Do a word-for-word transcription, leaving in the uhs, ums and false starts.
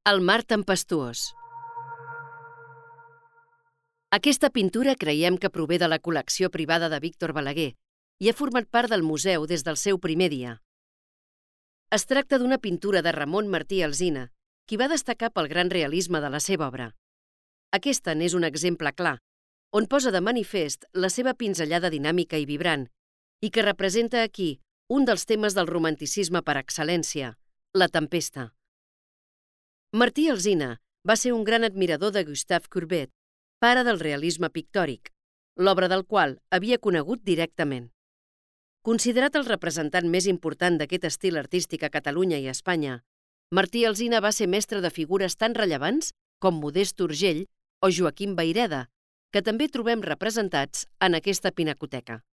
El mar tempestuós. Aquesta pintura creiem que prové de la col·lecció privada de Víctor Balaguer i ha format part del museu des del seu primer dia. Es tracta d'una pintura de Ramon Martí Alsina, qui va destacar pel gran realisme de la seva obra. Aquesta n'és un exemple clar, on posa de manifest la seva pinzellada dinàmica i vibrant i que representa aquí un dels temes del romanticisme per excel·lència, la tempesta. Martí Alsina va ser un gran admirador de Gustave Courbet, pare del realisme pictòric, l'obra del qual havia conegut directament. Considerat el representant més important d'aquest estil artístic a Catalunya i a Espanya, Martí Alsina va ser mestre de figures tan rellevants com Modest Urgell o Joaquim Vayreda, que també trobem representats en aquesta pinacoteca.